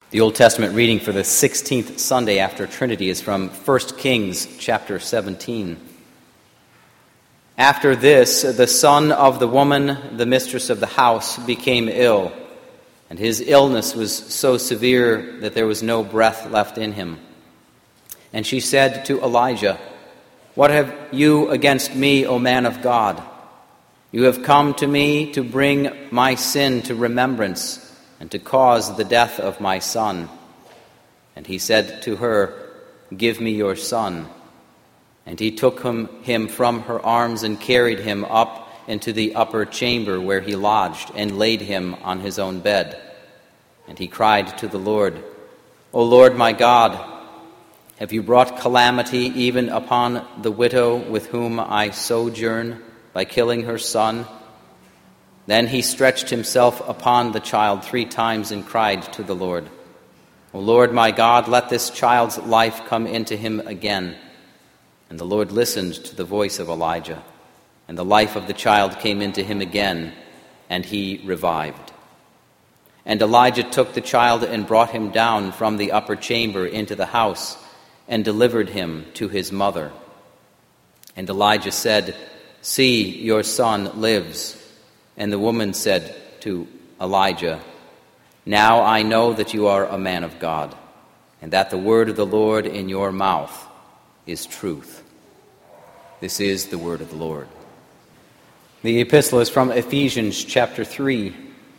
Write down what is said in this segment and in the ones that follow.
The Old Testament reading for the 16th Sunday after Trinity is from 1 Kings chapter 17. After this, the son of the woman, the mistress of the house, became ill, and his illness was so severe that there was no breath left in him. And she said to Elijah, "What have you against me, O man of God? You have come to me to bring my sin to remembrance, and to cause the death of my son." And he said to her, "Give me your son." And he took him from her arms and carried him up into the upper chamber where he lodged, and laid him on his own bed. And he cried to the Lord, "O Lord my God, have you brought calamity even upon the widow with whom I sojourn by killing her son?" Then he stretched himself upon the child 3 times and cried to the Lord, "O Lord my God, let this child's life come into him again." And the Lord listened to the voice of Elijah, and the life of the child came into him again, and he revived. And Elijah took the child and brought him down from the upper chamber into the house, and delivered him to his mother. And Elijah said, "See, your son lives." And the woman said to Elijah, "Now I know that you are a man of God, and that the word of the Lord in your mouth is truth." This is the word of the Lord. The epistle is from Ephesians chapter 3.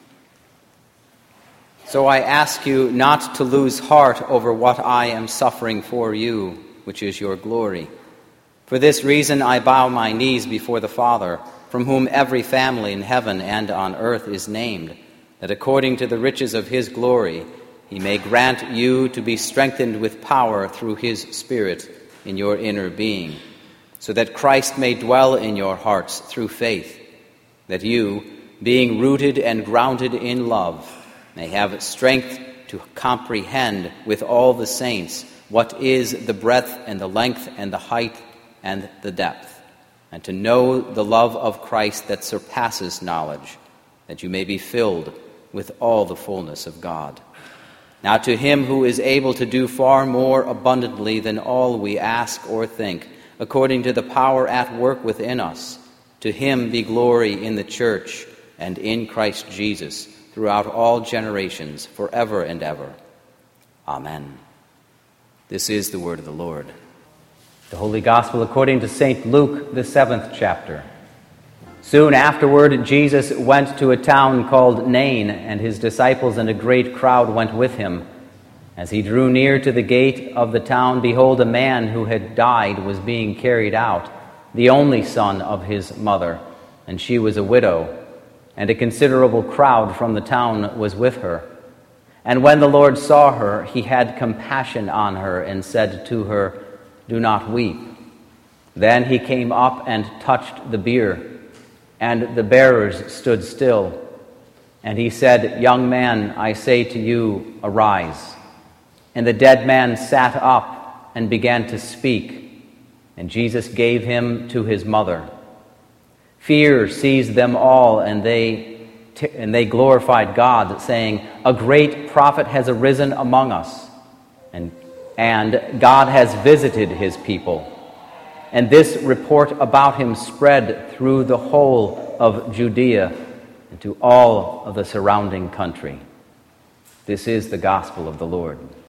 "So I ask you not to lose heart over what I am suffering for you, which is your glory. For this reason I bow my knees before the Father, from whom every family in heaven and on earth is named, that according to the riches of his glory he may grant you to be strengthened with power through his Spirit in your inner being, so that Christ may dwell in your hearts through faith, that you, being rooted and grounded in love, may have strength to comprehend with all the saints what is the breadth and the length and the height and the depth, and to know the love of Christ that surpasses knowledge, that you may be filled with all the fullness of God. Now to him who is able to do far more abundantly than all we ask or think, according to the power at work within us, to him be glory in the church and in Christ Jesus throughout all generations, forever and ever. Amen. This is the word of the Lord. The Holy Gospel according to St. Luke, the 7th chapter. Soon afterward, Jesus went to a town called Nain, and his disciples and a great crowd went with him. As he drew near to the gate of the town, behold, a man who had died was being carried out, the only son of his mother, and she was a widow, and a considerable crowd from the town was with her. And when the Lord saw her, he had compassion on her and said to her, "Do not weep." Then he came up and touched the bier, and the bearers stood still. And he said, "Young man, I say to you, arise." And the dead man sat up and began to speak, and Jesus gave him to his mother. Fear seized them all, and they glorified God, saying, "A great prophet has arisen among us, and God has visited his people." And this report about him spread through the whole of Judea and to all of the surrounding country. This is the gospel of the Lord.